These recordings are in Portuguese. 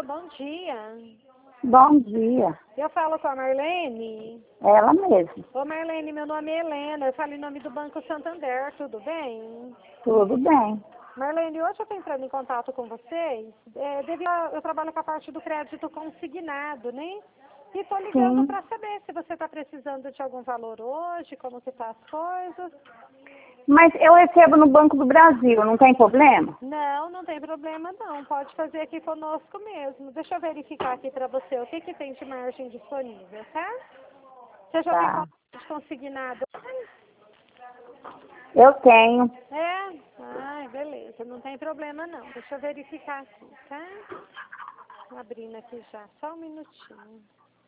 bom dia. Bom dia. Eu falo com a Marlene. Ela mesma. Ô Marlene, meu nome é Helena, eu falo em nome do Banco Santander, tudo bem? Tudo bem. Marlene, hoje eu estou entrando em contato com vocês, eu trabalho com a parte do crédito consignado, né? E estou ligando Sim. para saber se você está precisando de algum valor hoje, como que tá as coisas. Mas eu recebo no Banco do Brasil, não tem problema? Não, não tem problema não, pode fazer aqui conosco mesmo. Deixa eu verificar aqui para você o que que tem de margem disponível, tá? Você já tem Tá. crédito consignado? Eu tenho. É? Ai, beleza, não tem problema não. Deixa eu verificar aqui, tá? Abrindo aqui já, só um minutinho.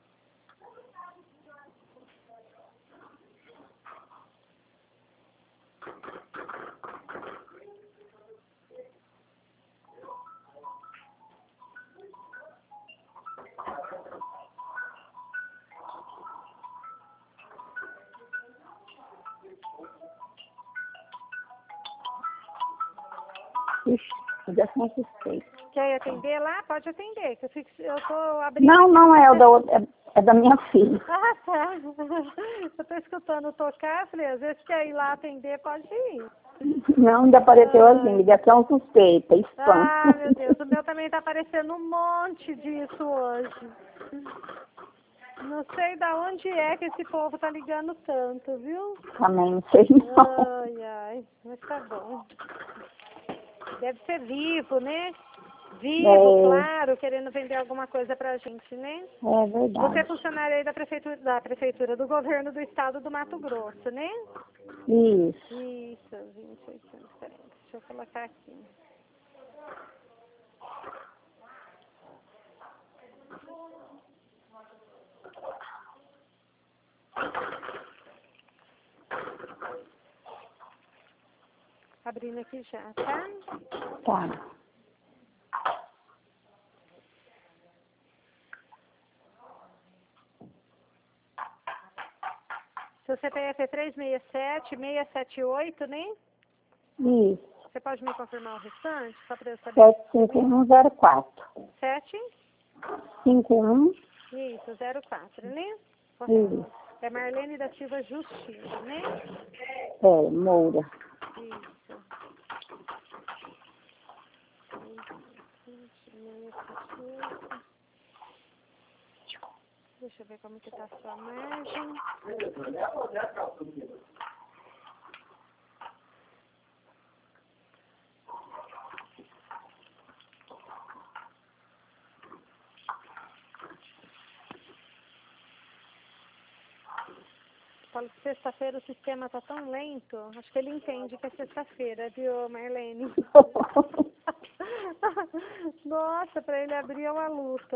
Ixi, já são suspeito. Quer atender lá? Pode atender, que eu tô abrindo... Não, é da minha filha. Ah, tá. Eu tô escutando tocar, falei, às vezes quer ir lá atender, pode ir. Não, ainda apareceu assim, ligação suspeita, spam. Ah, meu Deus, o meu também tá aparecendo um monte disso hoje. Não sei da onde é que esse povo tá ligando tanto, viu? Também não sei não. Ai, ai, mas tá bom. Deve ser vivo, né? Vivo, claro, querendo vender alguma coisa pra gente, né? É Você é verdade. funcionário aí da prefeitura do governo do estado do Mato Grosso, né? Isso. Isso, 2800, peraí, deixa eu colocar aqui. Abrindo aqui já, tá? Tá. Seu CPF é 367-678, né? Isso. Você pode me confirmar o restante, só para eu saber? 75104. 7? 51. Isso, 04, né? Isso. É Marlene da Silva Justina, né? É, Moura. Isso. Deixa eu ver como que tá a sua margem. Falo que sexta-feira o sistema tá tão lento, acho que ele entende que é sexta-feira, viu, Marlene? Nossa, pra ele abrir é uma luta.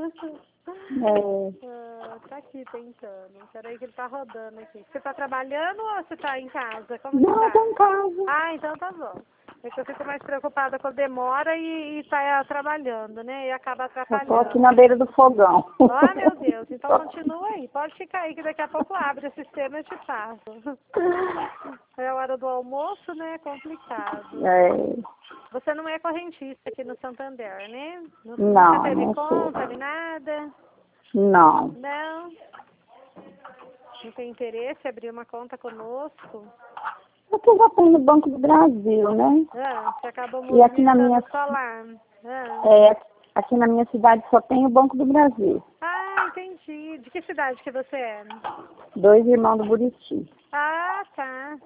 Tá aqui tentando. Peraí que ele tá rodando aqui. Você tá trabalhando ou você tá em casa? Como Não, que eu tá? tô em casa. Ah, então tá bom. É que eu fico mais preocupada com a demora e tá trabalhando, né? E acaba Eu tô aqui atrapalhando. na beira do fogão. Ah, meu Deus. Então continua aí. Pode ficar aí que daqui a pouco abre o sistema e eu te passo. É a hora do almoço, né? É complicado. É, Você não é correntista aqui no Santander, né? não, Nunca teve não sou. conta nem nada? Não. Não? Não tem interesse em abrir uma conta conosco? Porque eu já tenho no Banco do Brasil, né? Ah, você acabou E aqui na movimentando minha, só lá. Ah. aqui na minha cidade só tem o Banco do Brasil. Ah, entendi. De que cidade que você é? 2 irmãos do Buriti. Ah, tá.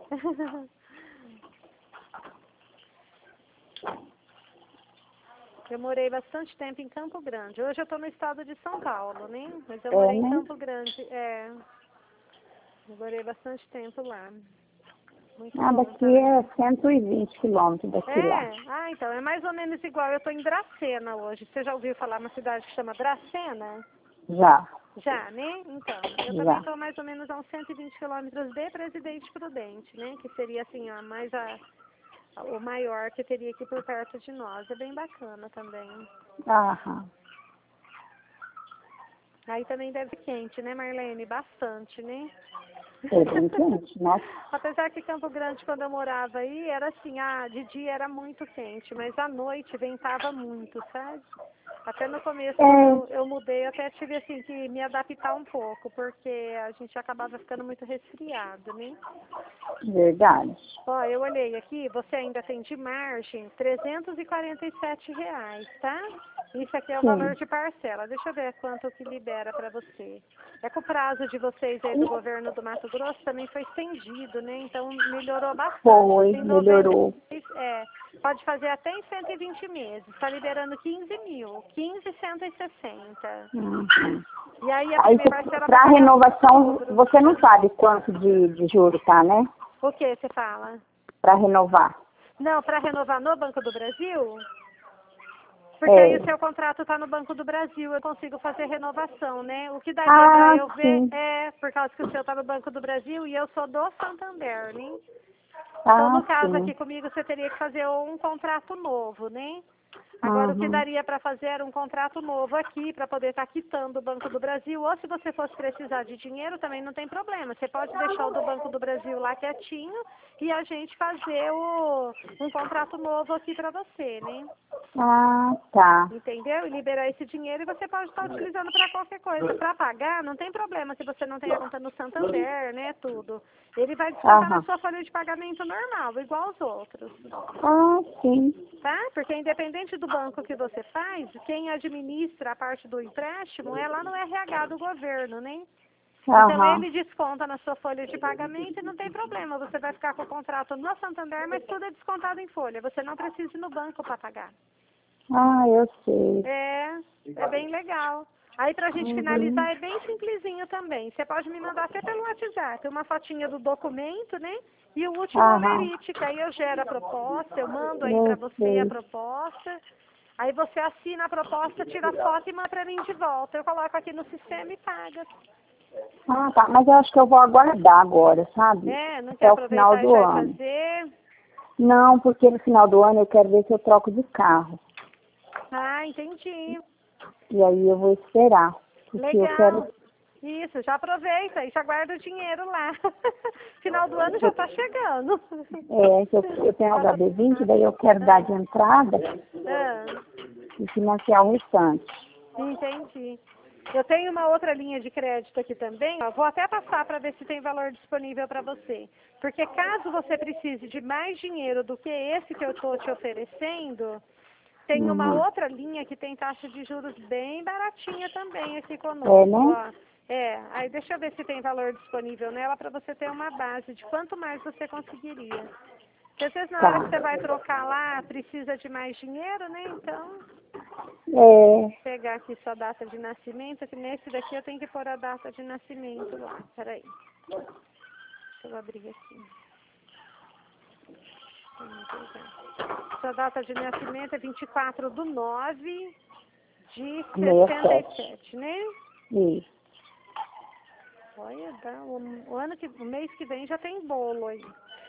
Eu morei bastante tempo em Campo Grande. Hoje eu estou no estado de São Paulo, né? Mas eu morei em Né? Campo Grande. Eu morei bastante tempo lá. Muito Ah, bom daqui também. é 120 quilômetros daqui lá. Ah, então, é mais ou menos igual. Eu estou em Dracena hoje. Você já ouviu falar uma cidade que chama Dracena? Já, Já, né? Então, eu também já. estou mais ou menos a uns 120 quilômetros de Presidente Prudente, né? Que seria, assim, o maior que teria aqui por perto de nós. É bem bacana também. Aham. Aí também deve ser quente, né, Marlene? Bastante, né? É bem quente, nossa. Apesar que Campo Grande, quando eu morava aí, era assim, de dia era muito quente, mas à noite ventava muito, sabe? Até no começo, quando eu mudei, eu até tive assim que me adaptar um pouco, porque a gente acabava ficando muito resfriado, né? Verdade. Ó, eu olhei aqui, você ainda tem de margem R$ 347, tá? Isso aqui é o valor Sim. de parcela. Deixa eu ver quanto que libera para você. É que o prazo de vocês aí do governo do Mato Grosso também foi estendido, né? Então melhorou bastante. Foi, Tem melhorou. 96, pode fazer até em 120 meses. Está liberando 15 mil, 15.160. Uhum. E aí a Aí, primeira parcela vai para pagar em renovação, outubro. você não sabe quanto de juro tá, né? O que você fala? Para renovar. Não, para renovar no Banco do Brasil? Porque aí o seu contrato está no Banco do Brasil, eu consigo fazer renovação, né? O que daria para eu ver Sim. por causa que o seu está no Banco do Brasil e eu sou do Santander, né? Então, no caso aqui Sim. comigo, você teria que fazer um contrato novo, né? Agora, o que Uhum. daria para fazer era um contrato novo aqui, para poder estar quitando o Banco do Brasil. Ou se você fosse precisar de dinheiro, também não tem problema. Você pode deixar o do Banco do Brasil lá quietinho e a gente fazer um contrato novo aqui para você, né? Tá. Entendeu? E liberar esse dinheiro e você pode estar utilizando para qualquer coisa. Para pagar, não tem problema se você não tem a conta no Santander, né? Tudo. Ele vai descontar na Aham. sua folha de pagamento normal, igual aos outros. Sim. Tá? Porque independente do banco que você faz, quem administra a parte do empréstimo é lá no RH do governo, né? Então Aham. ele desconta na sua folha de pagamento e não tem problema. Você vai ficar com o contrato no Santander, mas tudo é descontado em folha. Você não precisa ir no banco para pagar. Eu sei. É bem legal. Aí pra gente Uhum. finalizar é bem simplesinho também. Você pode me mandar até pelo WhatsApp uma fotinha do documento, né? E o último Aham. holerite, que aí eu gero a proposta, eu mando aí pra Eu você a sei. proposta. Aí você assina a proposta, tira a foto e manda pra mim de volta. Eu coloco aqui no sistema e paga. Tá. Mas eu acho que eu vou aguardar agora, sabe? Não quer Até o final aproveitar e do já ano. fazer? Não, porque no final do ano eu quero ver se eu troco de carro. Ah, entendi. E aí eu vou esperar. Porque eu Legal. quero. Isso, já aproveita e já guarda o dinheiro lá. Final do ano já está chegando. Eu tenho HB20, daí eu quero dar de entrada Ah, e financiar o restante. entendi. Eu tenho uma outra linha de crédito aqui também, ó. Vou até passar para ver se tem valor disponível para você. Porque caso você precise de mais dinheiro do que esse que eu estou te oferecendo, tem uma Uhum. outra linha que tem taxa de juros bem baratinha também aqui É, conosco, né? ó. Aí deixa eu ver se tem valor disponível nela para você ter uma base de quanto mais você conseguiria. Porque às vezes na hora que você Tá. vai trocar lá, precisa de mais dinheiro, né? Então, É, pegar aqui sua data de nascimento, que nesse daqui eu tenho que pôr a data de nascimento lá. Peraí. Deixa eu abrir aqui. Vamos pegar. Sua data de nascimento é 24/9/67, 67. né? Isso. Olha, o mês que vem já tem bolo aí.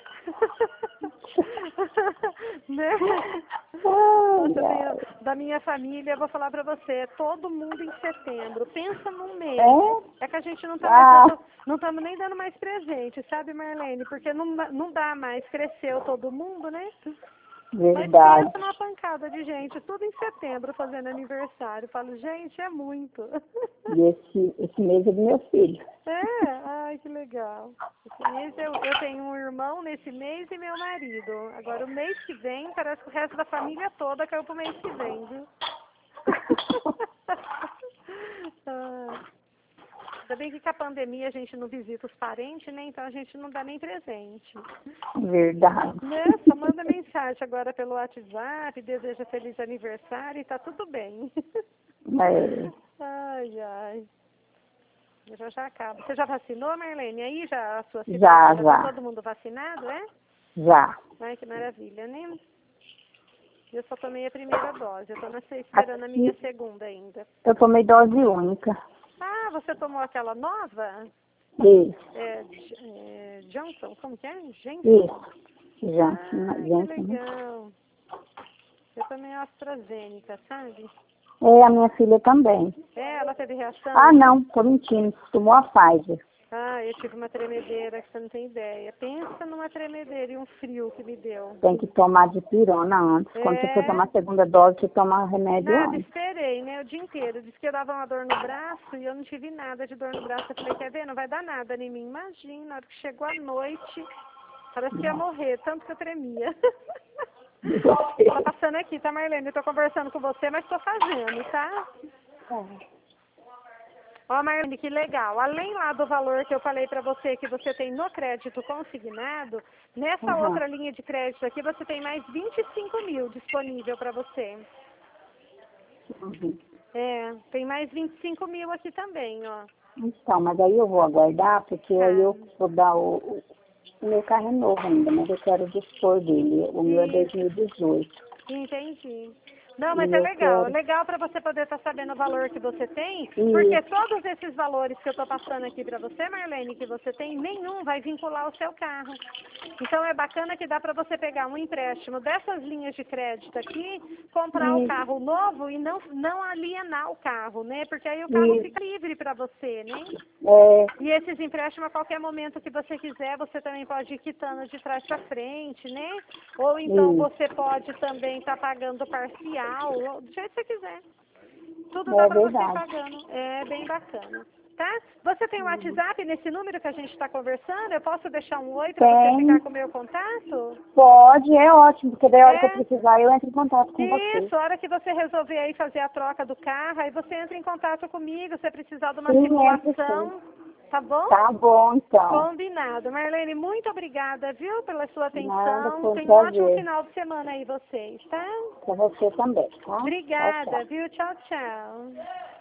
Né? Nossa, Ai, da minha família, eu vou falar pra você, é todo mundo em setembro. Pensa num mês. ai. É que a gente não tá mais Ah, dando, não estamos nem dando mais presente, sabe, Marlene? Porque não dá mais, cresceu todo mundo, né? Mas verdade. pensa numa pancada de gente, tudo em setembro fazendo aniversário. Eu falo, gente, é muito. E esse mês é do meu filho. Ai, que legal. Esse mês eu tenho um irmão nesse mês e meu marido. Agora, o mês que vem, parece que o resto da família toda caiu pro mês que vem, viu? Ainda bem que com a pandemia a gente não visita os parentes, né? Então a gente não dá nem presente. Verdade. Né? Só manda mensagem agora pelo WhatsApp, deseja feliz aniversário e tá tudo bem. É, Ai, ai. Já acaba. Você já vacinou, Marlene? Aí já a sua cidade já, já está já, todo mundo vacinado, é? já. Ai, que maravilha, né? Eu só tomei a primeira dose. Eu estou esperando a minha Aqui segunda ainda. eu tomei dose única. Ah, você tomou aquela nova? Isso, Johnson, como que é? Jensen? isso. Já, Ah, que gente, né? legal. Eu tomei a AstraZeneca, sabe? É, a minha filha também. É, ela teve reação? Ah, não, tô mentindo. Tomou a Pfizer. Ah, eu tive uma tremedeira que você não tem ideia. Pensa numa tremedeira e um frio que me deu. Tem que tomar dipirona antes. Quando você for tomar a segunda dose, você toma remédio Nada, antes. esperei, né, o dia inteiro. Disse que eu dava uma dor no braço e eu não tive nada de dor no braço. Eu falei, quer ver, não vai dar nada em mim. Imagina, na hora que chegou a noite, parece que ia morrer, tanto que eu tremia. Tá passando aqui, tá, Marlene? Eu tô conversando com você, mas tô fazendo, tá? Ó, Marlene, que legal. Além lá do valor que eu falei pra você, que você tem no crédito consignado, nessa outra linha de crédito aqui, você tem mais 25 mil disponível pra você. É, tem mais 25 mil aqui também, ó. Então, mas aí eu vou aguardar, porque aí eu vou dar o meu carro é novo ainda, mas eu quero dispor dele. O meu é 2018. Entendi. Não, mas é legal. É legal para você poder estar sabendo o valor que você tem, porque todos esses valores que eu estou passando aqui para você, Marlene, que você tem, nenhum vai vincular o seu carro. Então é bacana que dá para você pegar um empréstimo dessas linhas de crédito aqui, comprar um carro novo e não alienar o carro, né? Porque aí o carro fica livre para você, né? E esses empréstimos, a qualquer momento que você quiser, você também pode ir quitando de trás para frente, né? Ou então você pode também estar pagando parcial, do jeito que você quiser. Tudo dá para você ir pagando. É bem bacana. Tá? Você tem o WhatsApp nesse número que a gente está conversando? Eu posso deixar um oi para você ficar com o meu contato? Pode, é ótimo, porque daí a hora que eu precisar eu entro em contato com você. Isso, a hora que você resolver aí fazer a troca do carro, aí você entra em contato comigo, se precisar de uma simulação, tá bom? Tá bom, então. Combinado. Marlene, muito obrigada, viu, pela sua atenção. Nada, foi um Tenha um ótimo prazer. final de semana aí vocês, tá? Pra você também, tá? Obrigada, Tchau, tchau. viu? Tchau, tchau.